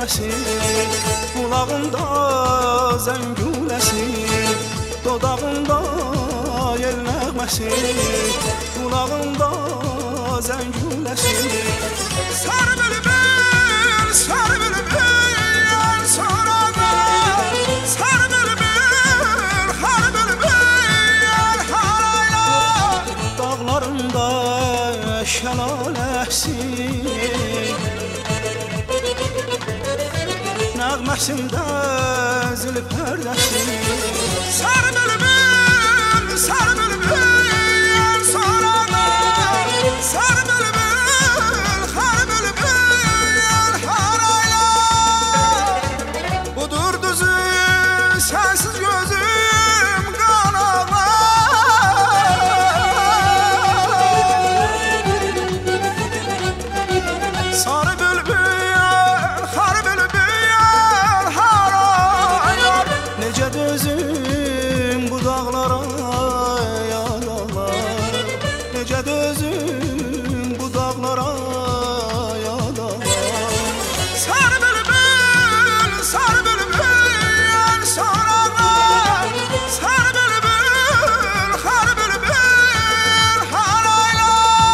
pərdəsi, qulağımda zəngüləsi, dodağımda yel nəğməsi, qulağımda zəngüləsi. Sarı bülbül, sarı bülbül, sorana, sarı bülbül, har bülbül, harayla. Dağlarında şəlaləsi, nəğməsində zil pərdəsi. Sarı bülbül, sarı bülbül, sorana, sarı bülbül, har bülbül, harayla. Budur düzü, sensiz gözüm kan ağlar. Sarı bülbül, har bülbül, harayla. Necə dözüm bu dağlara, yaralar. Necə dözüm bu dağlara, yaralar. Sarı bülbül, sarı bülbül, sorana, sarı bülbül, har bülbül, harayla.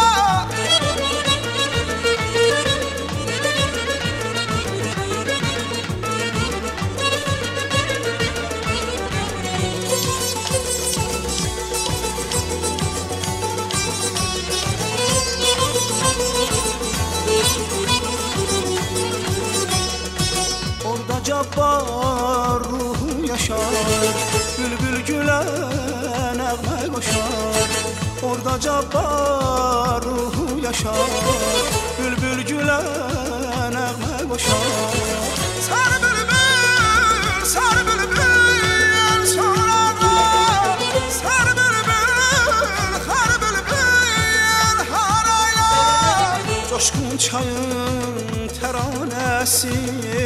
Orada cabbar ruhu yaşar, bülbül gülə nəğmə qoşar. Orada cabbar ruhu yaşar, bülbül gülə nəğmə qoşar. Sarı bülbül, sarı bülbül, sorana, sarı bülbül, har bülbül, harayla. Coşkun çayın təranəsi,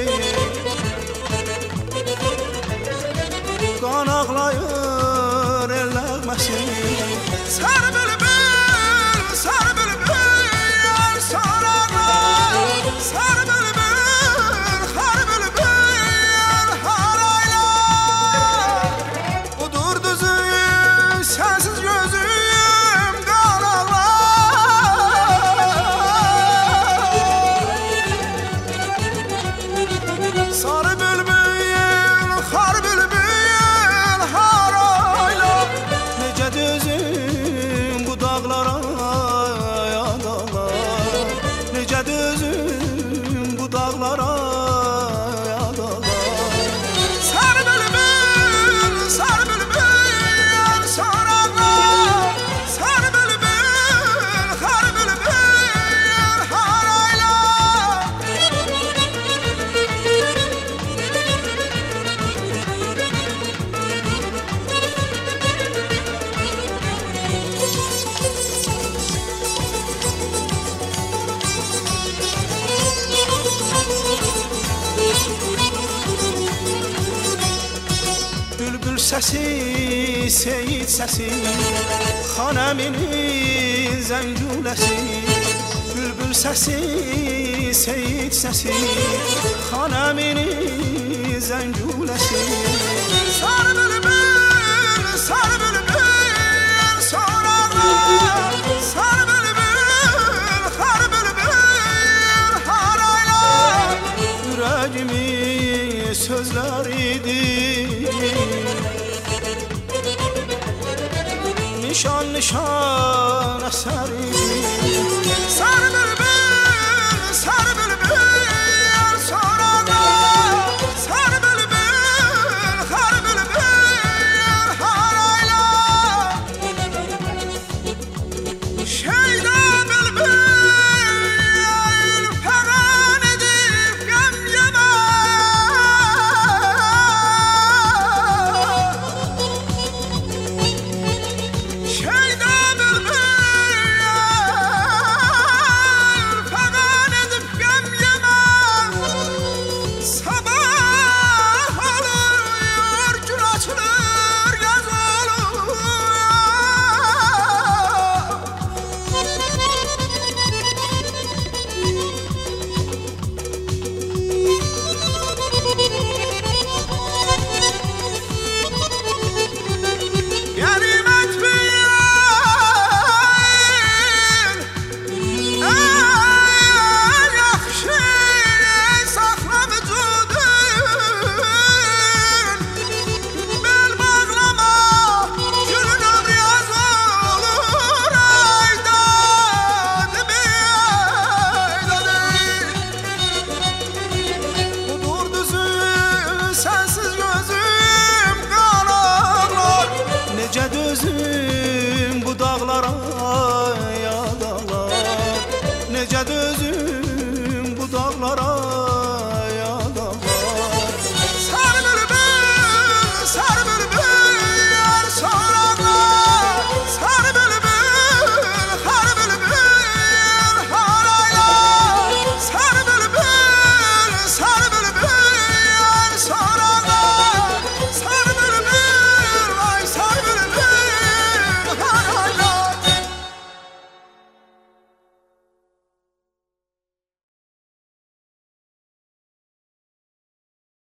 qan ağlayır el nəğməsi. Sarı bülbül, sarı bülbül, sorana, sarı bülbül, har bülbül, harayla. Budur düzü, sensiz gözüm kan ağlar. Sarı bülbül, har bülbül, harayla. Necə dözüm bu dağlara, yaralar. Necə dözüm bu dağlara, yaralar. Sarı bülbül, sarı bülbül, sorana, sarı bülbül, har bülbül, harayla. Bülbül səsi, seyid səsi, xanəminin zəngüləsi. Bülbül səsi, seyid səsi, xanəminin zəngüləsi. Sarı bülbül, sarı bülbül, sorana, sarı bülbül, har bülbül, harayla. Ürəgimin sözləridi, nişan nişan əsəri. Sarı bülbül, sarı bülbül, sorana, sarı bülbül, har bülbül, harayla. Şeyda bülbül, fəğan edib qəm yemə. Şeyda bülbül, gözüm bu dağlara